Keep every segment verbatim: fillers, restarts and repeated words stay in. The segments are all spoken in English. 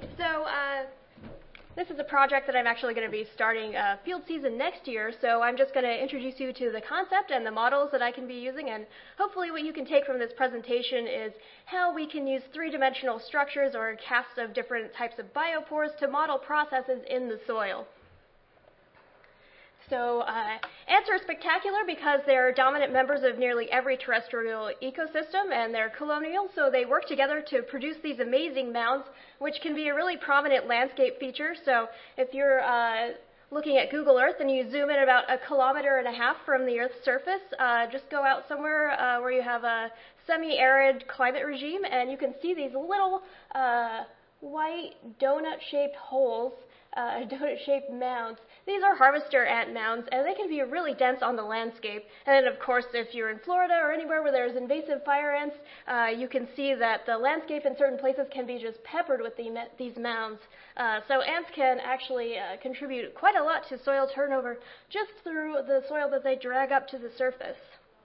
So uh, this is a project that I'm actually going to be starting uh, field season next year, so I'm just going to introduce you to the concept and the models that I can be using, and hopefully what you can take from this presentation is how we can use three-dimensional structures or casts of different types of biopores to model processes in the soil. So uh, ants are spectacular because they're dominant members of nearly every terrestrial ecosystem, and they're colonial, so they work together to produce these amazing mounds, which can be a really prominent landscape feature. So if you're uh, looking at Google Earth and you zoom in about a kilometer and a half from the Earth's surface, uh, just go out somewhere uh, where you have a semi-arid climate regime, and you can see these little uh, white donut-shaped holes, Uh, donut-shaped mounds. These are harvester ant mounds, and they can be really dense on the landscape. And then, of course, if you're in Florida or anywhere where there's invasive fire ants, uh, you can see that the landscape in certain places can be just peppered with the, these mounds. Uh, so ants can actually uh, contribute quite a lot to soil turnover just through the soil that they drag up to the surface.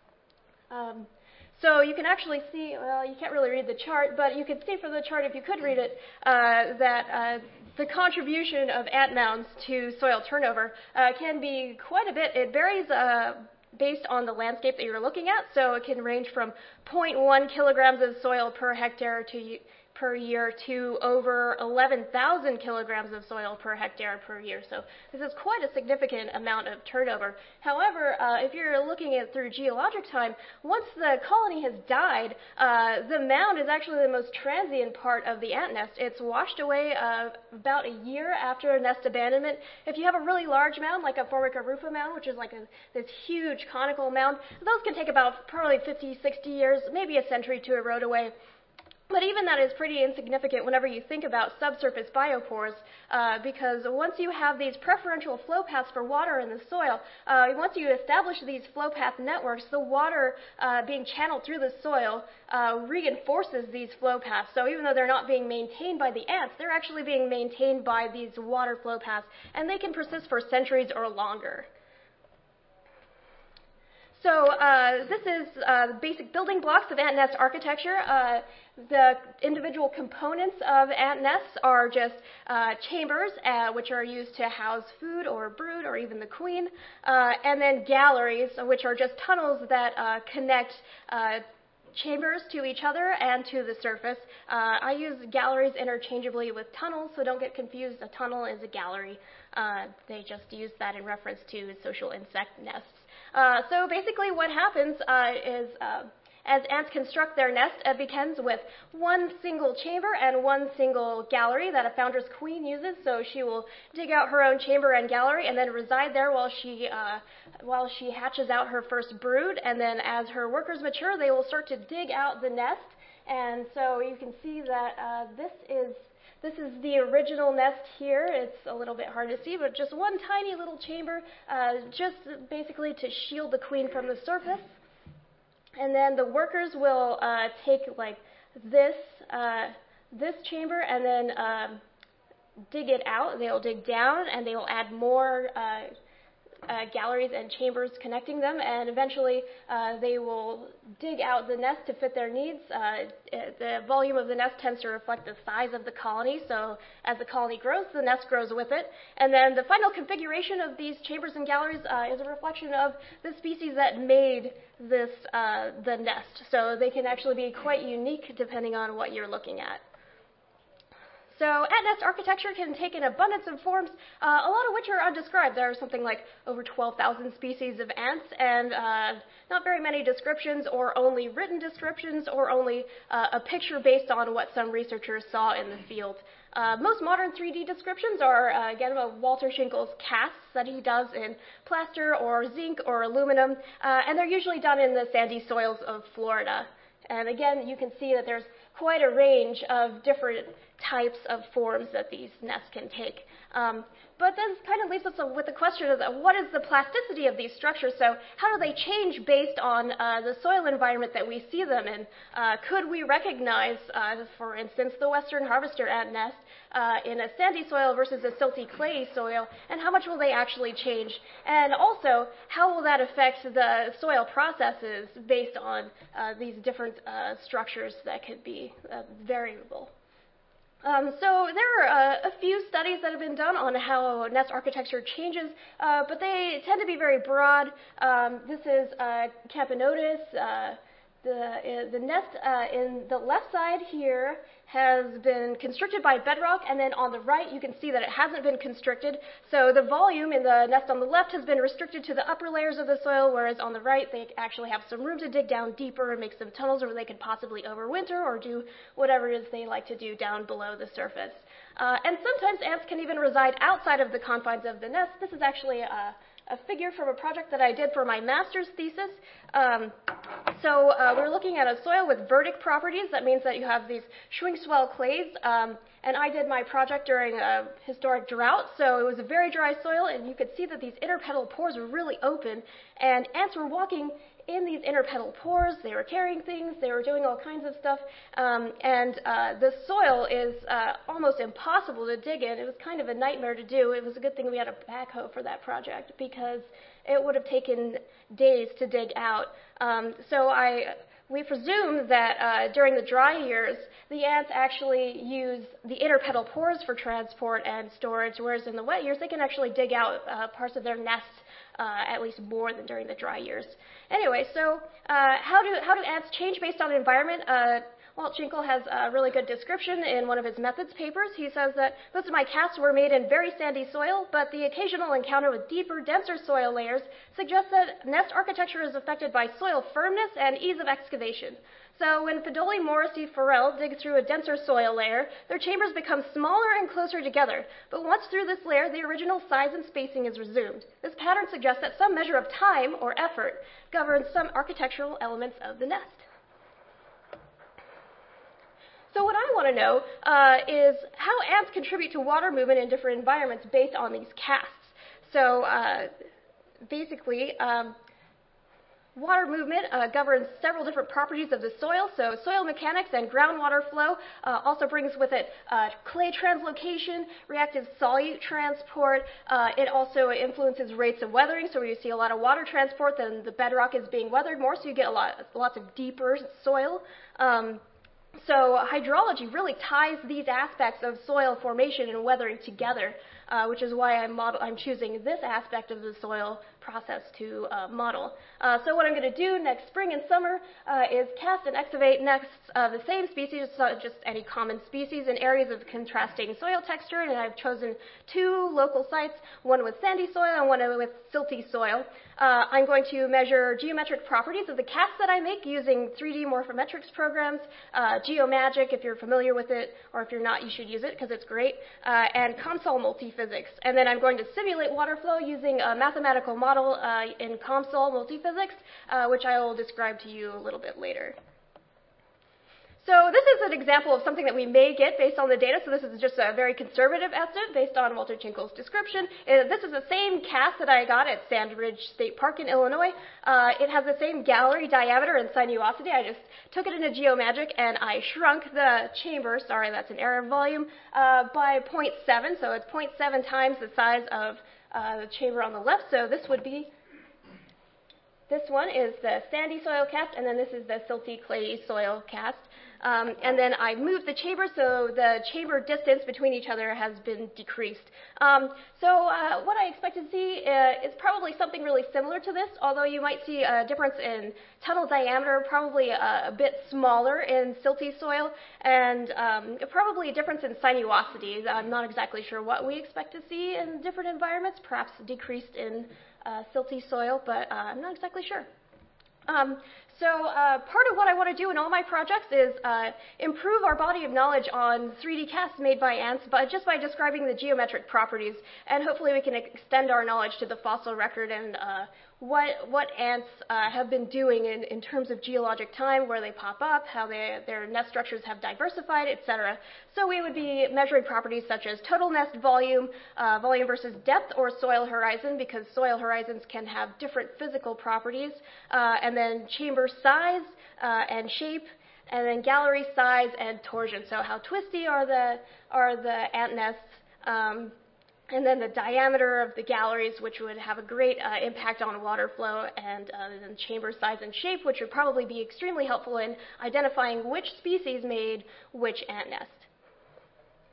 Um, So you can actually see, well, you can't really read the chart, but you can see from the chart, if you could read it, uh, that uh, the contribution of ant mounds to soil turnover uh, can be quite a bit. It varies uh, based on the landscape that you're looking at, so it can range from zero point one kilograms of soil per hectare to per year to over eleven thousand kilograms of soil per hectare per year. So this is quite a significant amount of turnover. However, uh, if you're looking at it through geologic time, once the colony has died, uh, the mound is actually the most transient part of the ant nest. It's washed away uh, about a year after nest abandonment. If you have a really large mound, like a Formica rufa mound, which is like a, this huge conical mound, those can take about probably fifty, sixty years, maybe a century to erode away. But even that is pretty insignificant whenever you think about subsurface biopores, uh, because once you have these preferential flow paths for water in the soil, uh, once you establish these flow path networks, the water uh, being channeled through the soil uh, reinforces these flow paths. So even though they're not being maintained by the ants, they're actually being maintained by these water flow paths, and they can persist for centuries or longer. So uh, this is uh, the basic building blocks of ant nest architecture. Uh, the individual components of ant nests are just uh, chambers, uh, which are used to house food or brood or even the queen, uh, and then galleries, which are just tunnels that uh, connect uh, chambers to each other and to the surface. Uh, I use galleries interchangeably with tunnels, so don't get confused. A tunnel is a gallery. Uh, they just use that in reference to social insect nests. Uh, so basically what happens uh, is uh, as ants construct their nest, it begins with one single chamber and one single gallery that a founder's queen uses. So she will dig out her own chamber and gallery and then reside there while she, uh, while she hatches out her first brood. And then as her workers mature, they will start to dig out the nest. And so you can see that uh, this is This is the original nest here. It's a little bit hard to see, but just one tiny little chamber, uh, just basically to shield the queen from the surface. And then the workers will uh, take like this, uh, this chamber and then uh, dig it out. They'll dig down and they will add more uh, Uh, galleries and chambers connecting them, and eventually uh, they will dig out the nest to fit their needs. Uh, the volume of the nest tends to reflect the size of the colony, so as the colony grows, the nest grows with it. And then the final configuration of these chambers and galleries uh, is a reflection of the species that made this uh, the nest. So they can actually be quite unique depending on what you're looking at. So ant nest architecture can take an abundance of forms, uh, a lot of which are undescribed. There are something like over twelve thousand species of ants, and uh, not very many descriptions, or only written descriptions, or only uh, a picture based on what some researchers saw in the field. Uh, most modern three D descriptions are, uh, again, Walter Schinkel's casts that he does in plaster or zinc or aluminum, uh, and they're usually done in the sandy soils of Florida. And again, you can see that there's quite a range of different types of forms that these nests can take. Um, but this kind of leaves us with the question of what is the plasticity of these structures? So how do they change based on uh, the soil environment that we see them in? Uh, could we recognize, uh, for instance, the western harvester ant nest uh, in a sandy soil versus a silty clayey soil, and how much will they actually change? And also, how will that affect the soil processes based on uh, these different uh, structures that could be uh, variable? Um, so there are uh, a few studies that have been done on how nest architecture changes, uh, but they tend to be very broad. Um, this is uh, Camponotus. Uh, the, uh, the nest uh, in the left side here has been constricted by bedrock, and then on the right you can see that it hasn't been constricted. So the volume in the nest on the left has been restricted to the upper layers of the soil, whereas on the right they actually have some room to dig down deeper and make some tunnels where they could possibly overwinter or do whatever it is they like to do down below the surface. Uh, and sometimes ants can even reside outside of the confines of the nest. This is actually a, a figure from a project that I did for my master's thesis. Um, so uh, we're looking at a soil with vertic properties. That means that you have these swing swell clays. Um, and I did my project during a historic drought, so it was a very dry soil, and you could see that these interpetal pores were really open, and ants were walking in these interpetal pores. They were carrying things, they were doing all kinds of stuff, um, and uh, the soil is uh, almost impossible to dig in. It was kind of a nightmare to do. It was a good thing we had a backhoe for that project, because it would have taken days to dig out. Um, so I, we presume that uh, during the dry years, the ants actually use the interpetal pores for transport and storage, whereas in the wet years, they can actually dig out uh, parts of their nests Uh, at least more than during the dry years. Anyway, so uh, how do how do ants change based on environment? Uh, Walt Schinkel has a really good description in one of his methods papers. He says that most of my casts were made in very sandy soil, but the occasional encounter with deeper, denser soil layers suggests that nest architecture is affected by soil firmness and ease of excavation. So when Fidoli, Morrissey, Farrell dig through a denser soil layer, their chambers become smaller and closer together. But once through this layer, the original size and spacing is resumed. This pattern suggests that some measure of time or effort governs some architectural elements of the nest. So what I want to know uh, is how ants contribute to water movement in different environments based on these casts. So uh, basically, um, water movement uh, governs several different properties of the soil. So soil mechanics and groundwater flow uh, also brings with it uh, clay translocation, reactive solute transport. Uh, it also influences rates of weathering. So when you see a lot of water transport, then the bedrock is being weathered more, so you get a lot, lots of deeper soil. Um, so hydrology really ties these aspects of soil formation and weathering together, uh, which is why I'm, model, I'm choosing this aspect of the soil process to uh, model. Uh, so what I'm going to do next spring and summer uh, is cast and excavate nests of the same species, so just any common species, in areas of contrasting soil texture, and I've chosen two local sites, one with sandy soil and one with silty soil. Uh, I'm going to measure geometric properties of the casts that I make using three D morphometrics programs, uh, GeoMagic, if you're familiar with it, or if you're not, you should use it because it's great, uh, and COMSOL multiphysics. And then I'm going to simulate water flow using a mathematical model Uh, in COMSOL multiphysics, uh, which I will describe to you a little bit later. So this is an example of something that we may get based on the data. So this is just a very conservative estimate based on Walter Schinkel's description. Uh, this is the same cast that I got at Sandridge State Park in Illinois. Uh, it has the same gallery diameter and sinuosity. I just took it into GeoMagic and I shrunk the chamber, sorry, that's an error of volume, uh, by zero point seven. So it's zero point seven times the size of uh, the chamber on the left. So this would be, this one is the sandy soil cast, and then this is the silty clay soil cast. Um, and then I moved the chamber, so the chamber distance between each other has been decreased. Um, so uh, what I expect to see uh, is probably something really similar to this, although you might see a difference in tunnel diameter, probably a, a bit smaller in silty soil, and um, probably a difference in sinuosity. I'm not exactly sure what we expect to see in different environments, perhaps decreased in uh, silty soil, but uh, I'm not exactly sure. Um, so uh, part of what I want to do in all my projects is uh, improve our body of knowledge on three D casts made by ants, but just by describing the geometric properties, and hopefully we can extend our knowledge to the fossil record and uh, what what ants uh, have been doing in, in terms of geologic time, where they pop up, how they, their nest structures have diversified, et cetera. So we would be measuring properties such as total nest volume, uh, volume versus depth, or soil horizon, because soil horizons can have different physical properties, uh, and then chamber size uh, and shape, and then gallery size and torsion. So how twisty are the are the ant nests? Um, And then the diameter of the galleries, which would have a great uh, impact on water flow, and uh, then chamber size and shape, which would probably be extremely helpful in identifying which species made which ant nest.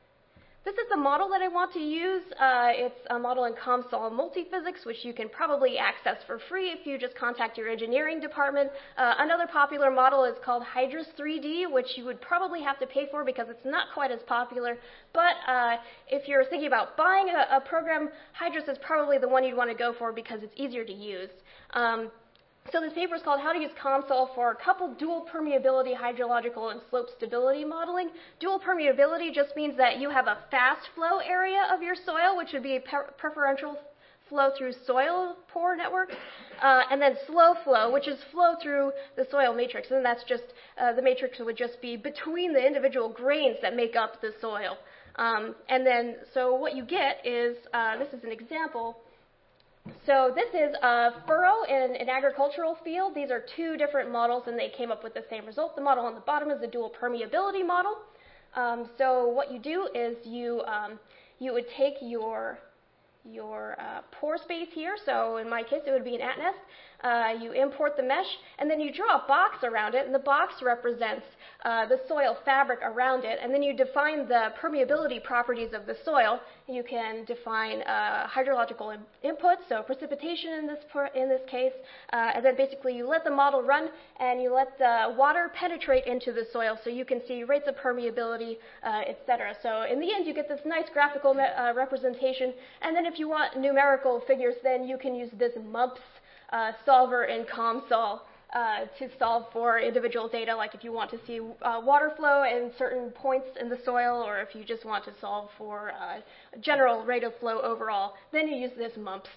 this is the model that I want to use. Uh, it's a model in COMSOL Multiphysics, which you can probably access for free if you just contact your engineering department. Uh, another popular model is called Hydrus three D, which you would probably have to pay for because it's not quite as popular. But uh, if you're thinking about buying a, a program, Hydrus is probably the one you'd want to go for because it's easier to use. Um, So this paper is called How to Use COMSOL for Coupled Dual Permeability Hydrological and Slope Stability Modeling. Dual permeability just means that you have a fast flow area of your soil, which would be preferential flow through soil pore networks, uh, and then slow flow, which is flow through the soil matrix. And that's just, uh, the matrix would just be between the individual grains that make up the soil. Um, and then, so what you get is, uh, this is an example. So this is a furrow in an agricultural field. These are two different models, and they came up with the same result. The model on the bottom is the dual permeability model. Um, so what you do is you um, you would take your your uh, pore space here. So in my case, it would be an A T N E S. Uh, you import the mesh, and then you draw a box around it, and the box represents uh, the soil fabric around it, and then you define the permeability properties of the soil. You can define uh, hydrological in inputs, so precipitation in this, in this case, uh, and then basically you let the model run, and you let the water penetrate into the soil, so you can see rates of permeability, uh, et cetera. So in the end, you get this nice graphical uh, representation, and then if you want numerical figures, then you can use this MUMPS Uh, solver in COMSOL uh, to solve for individual data, like if you want to see uh, water flow in certain points in the soil, or if you just want to solve for uh, general rate of flow overall, then you use this MUMPS.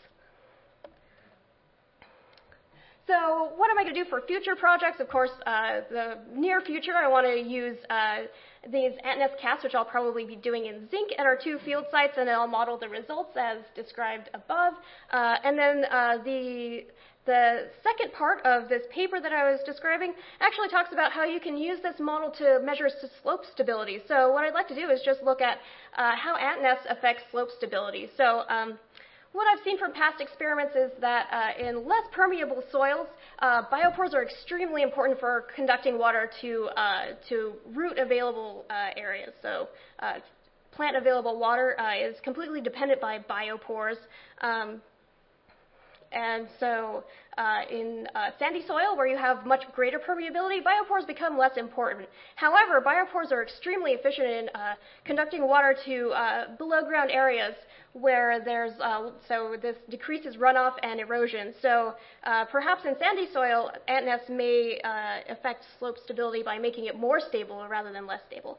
So what am I going to do for future projects? Of course, uh, the near future, I want to use uh, these A T N E S casts, which I'll probably be doing in zinc at our two field sites, and I'll model the results as described above. Uh, and then uh, the The second part of this paper that I was describing actually talks about how you can use this model to measure slope stability. So what I'd like to do is just look at uh, how A T N E S affects slope stability. So um, what I've seen from past experiments is that uh, in less permeable soils, uh, biopores are extremely important for conducting water to, uh, to root available uh, areas. So uh, plant available water uh, is completely dependent by biopores. Um, And so uh, in uh, sandy soil, where you have much greater permeability, biopores become less important. However, biopores are extremely efficient in uh, conducting water to uh, below ground areas where there's, uh, so this decreases runoff and erosion. So uh, perhaps in sandy soil, A T N E S may uh, affect slope stability by making it more stable rather than less stable.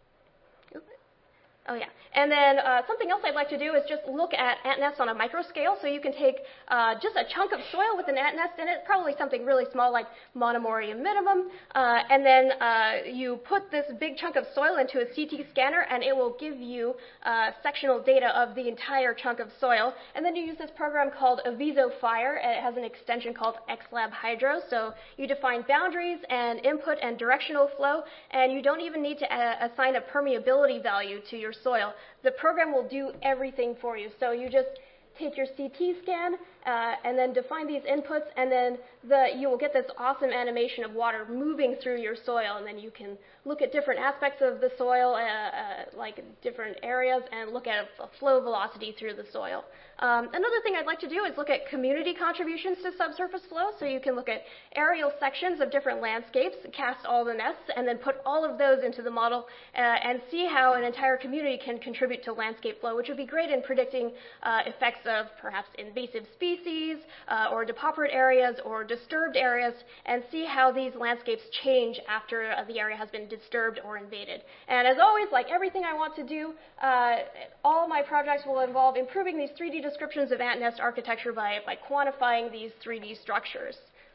Oh yeah, and then uh, something else I'd like to do is just look at A T N E S on a micro scale. So you can take uh, just a chunk of soil with an A T N E S in it, probably something really small like monomorium minimum, uh, and then uh, you put this big chunk of soil into a C T scanner, and it will give you uh, sectional data of the entire chunk of soil. And then you use this program called Aviso Fire, and it has an extension called X Lab Hydro. So you define boundaries and input and directional flow, and you don't even need to uh, assign a permeability value to your soil. The program will do everything for you. So you just take your C T scan uh, and then define these inputs, and then the, you will get this awesome animation of water moving through your soil, and then you can look at different aspects of the soil, uh, uh, like different areas, and look at a flow velocity through the soil. Um, another thing I'd like to do is look at community contributions to subsurface flow. So you can look at aerial sections of different landscapes, cast all the nests, and then put all of those into the model uh, and see how an entire community can contribute to landscape flow, which would be great in predicting uh, effects of perhaps invasive species uh, or depauperate areas or disturbed areas, and see how these landscapes change after uh, the area has been disturbed or invaded. And as always, like everything I want to do, uh, all my projects will involve improving these three D descriptions of A T N E S architecture by, by quantifying these three D structures.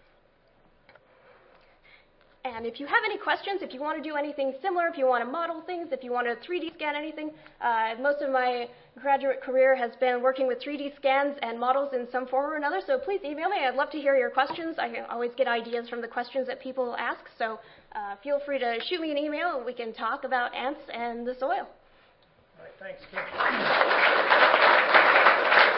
And if you have any questions, if you want to do anything similar, if you want to model things, if you want to three D scan anything, uh, most of my graduate career has been working with three D scans and models in some form or another, so please email me. I'd love to hear your questions. I always get ideas from the questions that people ask, so uh, feel free to shoot me an email and we can talk about ants and the soil. All right, thanks, Kim.